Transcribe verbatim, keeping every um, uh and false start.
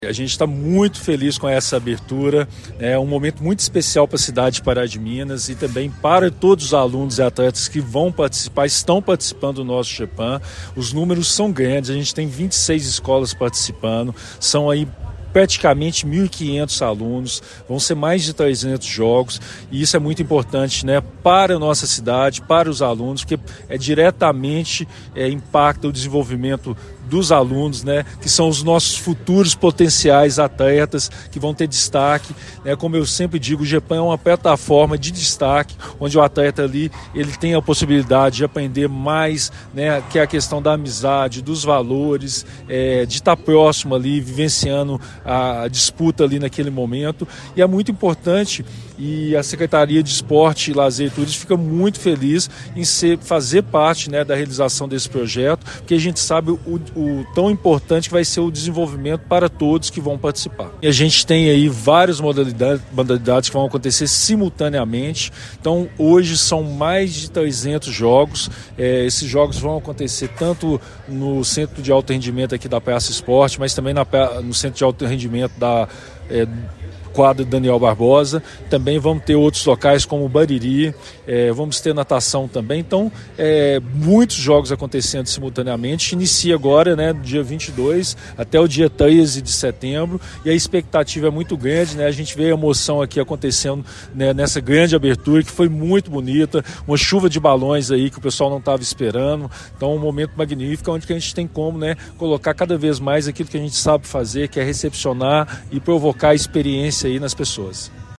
A gente está muito feliz com essa abertura, é um momento muito especial para a cidade de Pará de Minas e também para todos os alunos e atletas que vão participar, estão participando do nosso GEPAM. Os números são grandes, a gente tem vinte e seis escolas participando, são aí praticamente mil e quinhentos alunos, vão ser mais de trezentos jogos e isso é muito importante, né, para a nossa cidade, para os alunos, porque é diretamente é, impacta o desenvolvimento dos alunos, né, que são os nossos futuros potenciais atletas que vão ter destaque, né, como eu sempre digo, o GEPAM é uma plataforma de destaque, onde o atleta ali, ele tem a possibilidade de aprender mais, né, que é a questão da amizade, dos valores, é, de estar próximo ali, vivenciando a disputa ali naquele momento, e é muito importante, e a Secretaria de Esporte, Lazer e Turismo fica muito feliz em ser, fazer parte, né, da realização desse projeto, porque a gente sabe o, o tão importante que vai ser o desenvolvimento para todos que vão participar. E a gente tem aí várias modalidades, modalidades que vão acontecer simultaneamente, então hoje são mais de trezentos jogos, é, esses jogos vão acontecer tanto no Centro de Alto Rendimento aqui da Praça Esporte, mas também na, no Centro de Alto Rendimento da é, quadro Daniel Barbosa, também vamos ter outros locais como o Bariri, é, vamos ter natação também, então é, muitos jogos acontecendo simultaneamente, inicia agora, né, dia vinte e dois até o dia treze de setembro, e a expectativa é muito grande, né, a gente vê a emoção aqui acontecendo, né, nessa grande abertura, que foi muito bonita, uma chuva de balões aí que o pessoal não estava esperando, então um momento magnífico, onde que a gente tem como, né, colocar cada vez mais aquilo que a gente sabe fazer, que é recepcionar e provocar experiência aí nas pessoas.